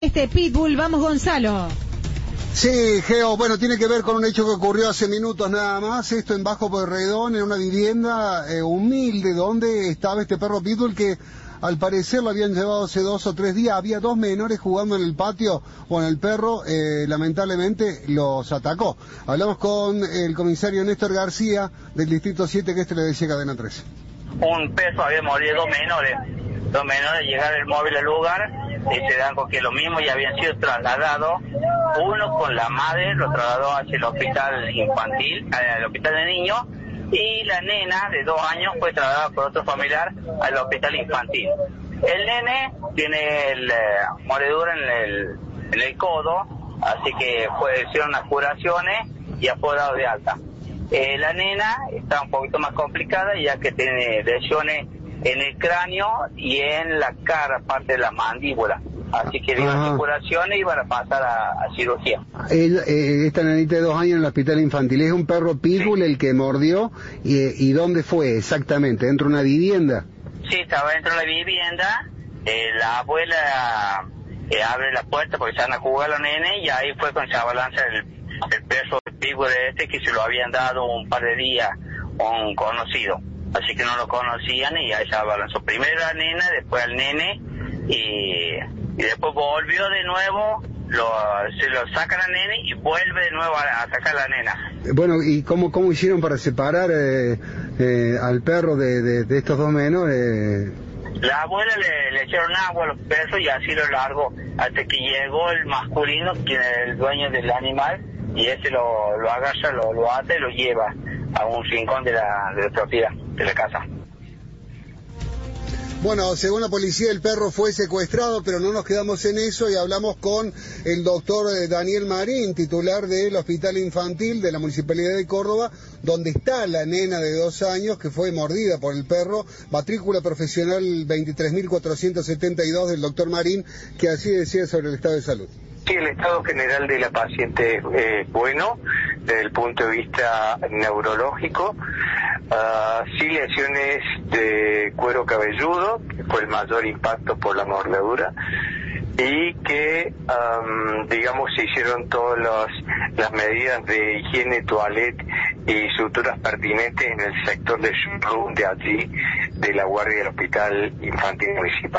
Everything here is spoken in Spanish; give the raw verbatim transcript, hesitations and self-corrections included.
este pitbull. Vamos, Gonzalo. Sí, Geo, bueno, tiene que ver con un hecho que ocurrió hace minutos nada más, esto en Bajo Pueyrredón, en una vivienda eh, humilde, donde estaba este perro pitbull que al parecer lo habían llevado hace dos o tres días. Había dos menores jugando en el patio, bueno, el perro eh, lamentablemente los atacó. Hablamos con el comisario Néstor García del Distrito siete, que este le decía Cadena trece. Un perro había mordido dos menores, dos menores llegaron el móvil al lugar y se dan con que lo mismo ya habían sido trasladados. Uno con la madre lo trasladó hacia el hospital infantil, al hospital de niños, y la nena de dos años fue trasladada por otro familiar al hospital infantil. El nene tiene el, eh, mordedura en el, en el codo, así que fue, hicieron unas curaciones y ya fue dado de alta. Eh, la nena está un poquito más complicada, ya que tiene lesiones en el cráneo y en la cara, parte de la mandíbula. Así que dieron curaciones y van a pasar a, a cirugía. El, eh, esta nenita de dos años en el hospital infantil, ¿es un perro pitbull sí. el que mordió? Y, ¿Y dónde fue exactamente? ¿Dentro de una vivienda? Sí, estaba dentro de la vivienda. Eh, la abuela eh, abre la puerta porque se van a jugar los nenes y ahí fue cuando se abalanza el, el perro pitbull este, que se lo habían dado un par de días a un conocido. Así que no lo conocían y ahí se abalanzó. Primero la nena, después al nene y... y después volvió de nuevo, lo, se lo sacan al nene y vuelve de nuevo a, a sacar a la nena. Bueno, ¿y cómo, cómo hicieron para separar eh, eh, al perro de, de, de estos dos menores? La abuela le, le echaron agua a los perros y así lo largó, hasta que llegó el masculino, quien es el dueño del animal, y ese lo, lo agarra, lo, lo ata y lo lleva a un rincón de la, de la propiedad, de la casa. Bueno, según la policía el perro fue secuestrado, pero no nos quedamos en eso y hablamos con el doctor Daniel Marín, titular del Hospital Infantil de la Municipalidad de Córdoba, donde está la nena de dos años que fue mordida por el perro, matrícula profesional veintitrés mil cuatrocientos setenta y dos del doctor Marín, que así decía sobre el estado de salud. Sí, el estado general de la paciente es eh, bueno, desde el punto de vista neurológico. Uh, sí, lesiones de cuero cabelludo, que fue el mayor impacto por la mordedura, y que, um, digamos, se hicieron todas las, las medidas de higiene, toilette y suturas pertinentes en el sector de showroom de allí, de la guardia del Hospital Infantil Municipal.